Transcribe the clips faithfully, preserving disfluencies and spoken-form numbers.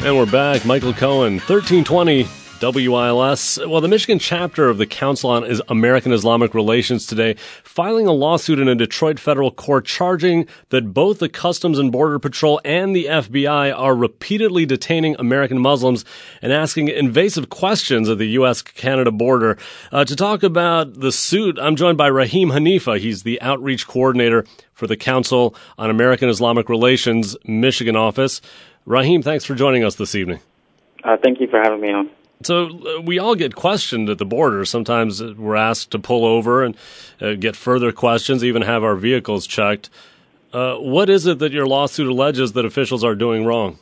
And we're back. Michael Cohen, thirteen twenty W I L S. Well, the Michigan chapter of the Council on American Islamic Relations today filing a lawsuit in a Detroit federal court charging that both the Customs and Border Patrol and the F B I are repeatedly detaining American Muslims and asking invasive questions at the U S Canada border. Uh, to talk about the suit, I'm joined by Rahim Hanifa. He's the outreach coordinator for the Council on American Islamic Relations Michigan office. Rahim, thanks for joining us this evening. Uh, thank you for having me on. So uh, we all get questioned at the border. Sometimes we're asked to pull over and uh, get further questions, even have our vehicles checked. Uh, what is it that your lawsuit alleges that officials are doing wrong?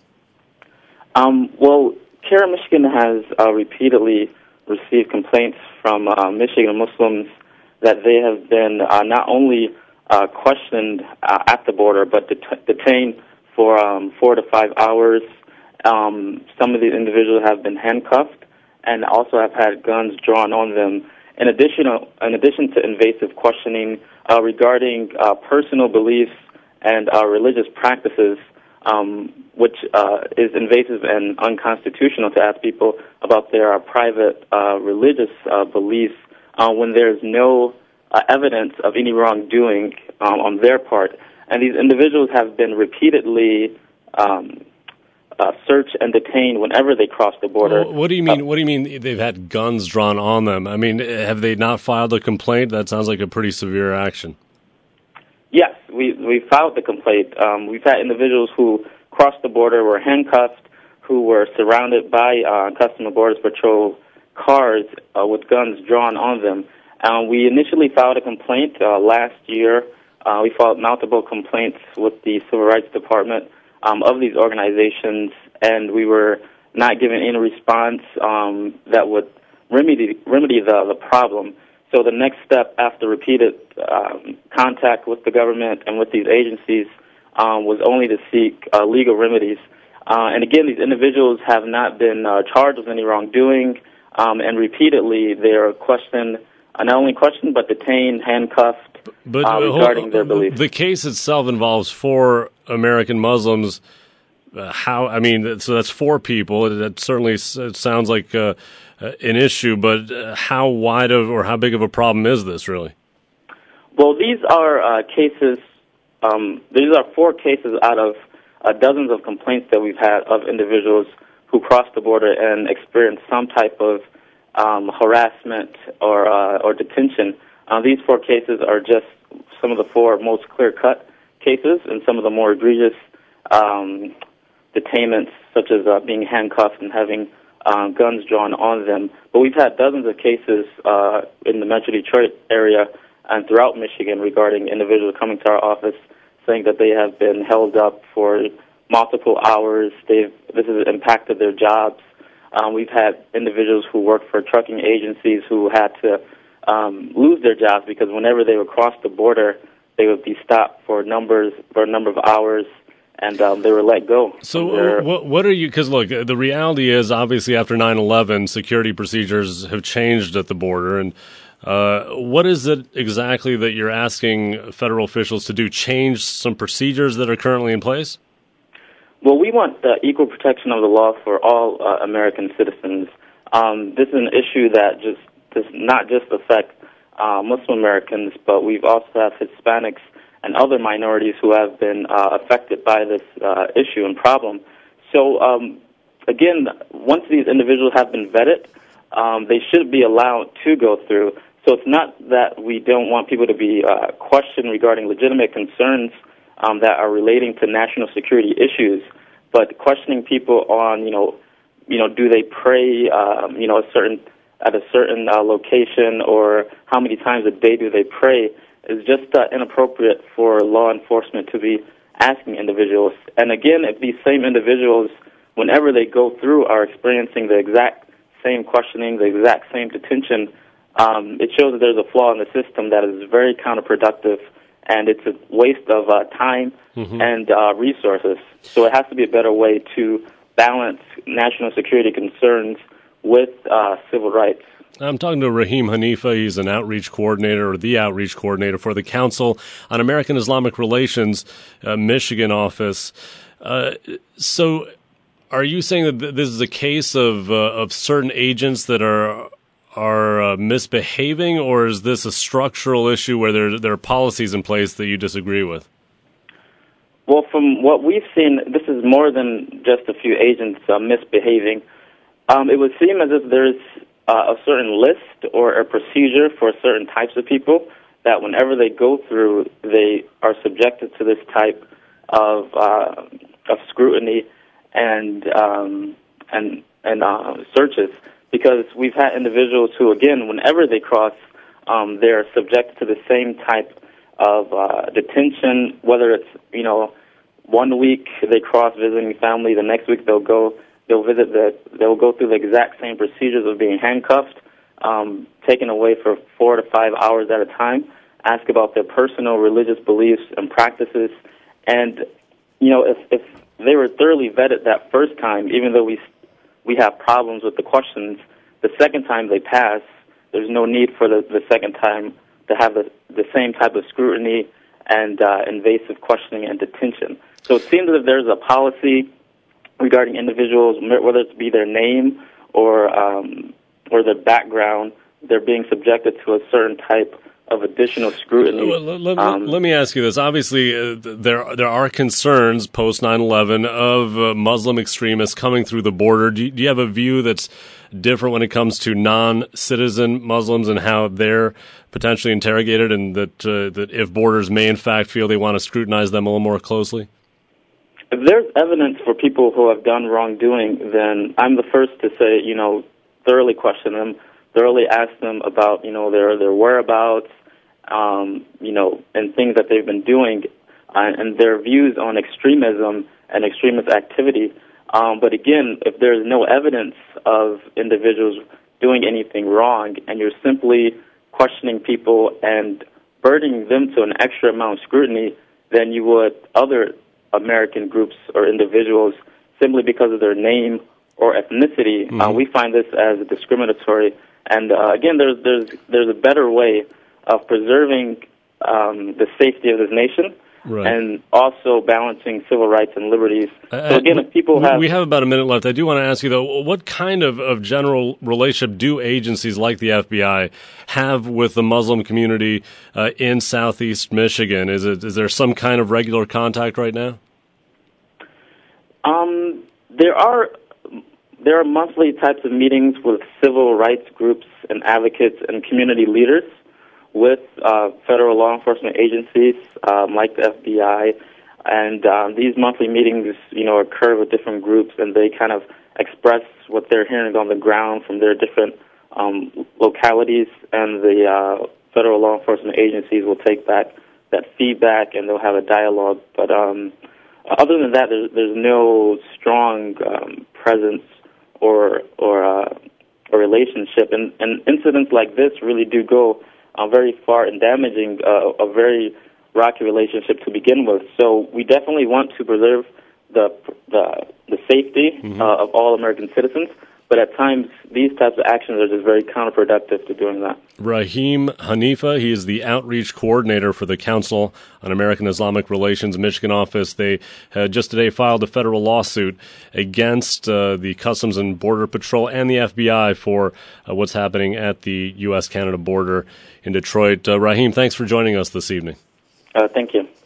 Um, well, CARE Michigan has uh, repeatedly received complaints from uh, Michigan Muslims that they have been uh, not only uh, questioned uh, at the border, but det- detained for um, four to five hours. Um, some of these individuals have been handcuffed and also have had guns drawn on them. In addition, in addition to invasive questioning uh, regarding uh, personal beliefs and uh, religious practices, um, which uh, is invasive and unconstitutional to ask people about their uh, private uh, religious uh, beliefs uh, when there's no uh, evidence of any wrongdoing um, on their part. And these individuals have been repeatedly um, uh, searched and detained whenever they cross the border. Well, what do you mean? Uh, what do you mean they've had guns drawn on them? I mean, have they not filed a complaint? That sounds like a pretty severe action. Yes, we we filed the complaint. Um, we've had individuals who crossed the border, were handcuffed, who were surrounded by uh, Customs and Border Patrol cars uh, with guns drawn on them. Um, we initially filed a complaint uh, last year. Uh, we filed multiple complaints with the Civil Rights Department um, of these organizations, and we were not given any response um, that would remedy remedy the, the problem. So the next step after repeated um, contact with the government and with these agencies um, was only to seek uh, legal remedies. Uh, and again, these individuals have not been uh, charged with any wrongdoing, um, and repeatedly they are questioned, uh, not only questioned, but detained, handcuffed, But uh, regarding hold, their beliefs. The case itself involves four American Muslims. Uh, how? I mean, so that's four people. That certainly it sounds like uh, uh, an issue, but uh, how wide of or how big of a problem is this really? Well, these are uh, cases. Um, these are four cases out of uh, dozens of complaints that we've had of individuals who crossed the border and experienced some type of um, harassment or uh, or detention. Uh, these four cases are just some of the four most clear-cut cases, and some of the more egregious um, detainments, such as uh, being handcuffed and having um, guns drawn on them. But we've had dozens of cases uh, in the Metro Detroit area and throughout Michigan regarding individuals coming to our office saying that they have been held up for multiple hours. They've this has impacted their jobs. Um, we've had individuals who work for trucking agencies who had to um, lose their jobs because whenever they would cross the border, they would be stopped for numbers for a number of hours, and um, they were let go. So their, what, what are you, because look, the reality is obviously after nine eleven, security procedures have changed at the border, and uh, what is it exactly that you're asking federal officials to do, change some procedures that are currently in place? Well, we want the equal protection of the law for all uh, American citizens. Um, this is an issue that just does not just affect uh, Muslim Americans, but we've also have Hispanics and other minorities who have been uh, affected by this uh, issue and problem. So, um, again, once these individuals have been vetted, um, they should be allowed to go through. So it's not that we don't want people to be uh, questioned regarding legitimate concerns um, that are relating to national security issues, but questioning people on, you know, you know, do they pray, um, you know, a certain at a certain uh, location, or how many times a day do they pray, is just uh, inappropriate for law enforcement to be asking individuals. And again, if these same individuals, whenever they go through, are experiencing the exact same questioning, the exact same detention, um, it shows that there's a flaw in the system that is very counterproductive, and it's a waste of uh, time mm-hmm. and uh, resources. So it has to be a better way to balance national security concerns with uh, civil rights. I'm talking to Rahim Hanifa. He's an outreach coordinator, or the outreach coordinator for the Council on American Islamic Relations uh, Michigan office. Uh, so are you saying that th- this is a case of uh, of certain agents that are are uh, misbehaving, or is this a structural issue where there there are policies in place that you disagree with? Well, from what we've seen, this is more than just a few agents uh, misbehaving. Um, it would seem as if there's uh, a certain list or a procedure for certain types of people that whenever they go through, they are subjected to this type of uh, of scrutiny and um, and and uh, searches. Because we've had individuals who, again, whenever they cross, um, they're subjected to the same type of uh, detention. Whether it's you know one week they cross visiting family, the next week they'll go. They'll visit the. They'll go through the exact same procedures of being handcuffed, um, taken away for four to five hours at a time. Ask about their personal religious beliefs and practices, and you know if if they were thoroughly vetted that first time, even though we we have problems with the questions, the second time they pass, there's no need for the, the second time to have the the same type of scrutiny and uh, invasive questioning and detention. So it seems as if there's a policy regarding individuals, whether it be their name or um, or their background, they're being subjected to a certain type of additional scrutiny. Let, let, um, let me ask you this. Obviously, uh, there there are concerns post nine eleven of uh, Muslim extremists coming through the border. Do you, do you have a view that's different when it comes to non-citizen Muslims and how they're potentially interrogated, and that uh, that if borders may in fact feel they want to scrutinize them a little more closely? If there's evidence for people who have done wrongdoing, then I'm the first to say, you know, thoroughly question them, thoroughly ask them about, you know, their their whereabouts, um, you know, and things that they've been doing, uh, and their views on extremism and extremist activity. Um, but again, if there's no evidence of individuals doing anything wrong, and you're simply questioning people and burdening them to an extra amount of scrutiny than you would other American groups or individuals simply because of their name or ethnicity, mm-hmm. uh, we find this as discriminatory. And uh, again, there's there's there's a better way of preserving um, the safety of this nation, right, and also balancing civil rights and liberties. Uh, so again, if people have... We have about a minute left. I do want to ask you, though, what kind of, of general relationship do agencies like the F B I have with the Muslim community uh, in Southeast Michigan? Is it is there some kind of regular contact right now? Um, there are... There are monthly types of meetings with civil rights groups and advocates and community leaders with uh, federal law enforcement agencies um, like the F B I. And um, these monthly meetings, you know, occur with different groups, and they kind of express what they're hearing on the ground from their different um, localities. And the uh, federal law enforcement agencies will take back that feedback, and they'll have a dialogue. But um, other than that, there's, there's no strong um, presence or or uh, a relationship, and, and incidents like this really do go uh, very far in damaging uh, a very rocky relationship to begin with. So we definitely want to preserve the the, the safety mm-hmm. uh, of all American citizens, but at times these types of actions are just very counterproductive to doing that. Rahim Hanifa, he is the outreach coordinator for the Council on American Islamic Relations Michigan office. They had just today filed a federal lawsuit against uh, the Customs and Border Patrol and the F B I for uh, what's happening at the U S Canada border in Detroit. Uh, Rahim, thanks for joining us this evening. Uh, thank you.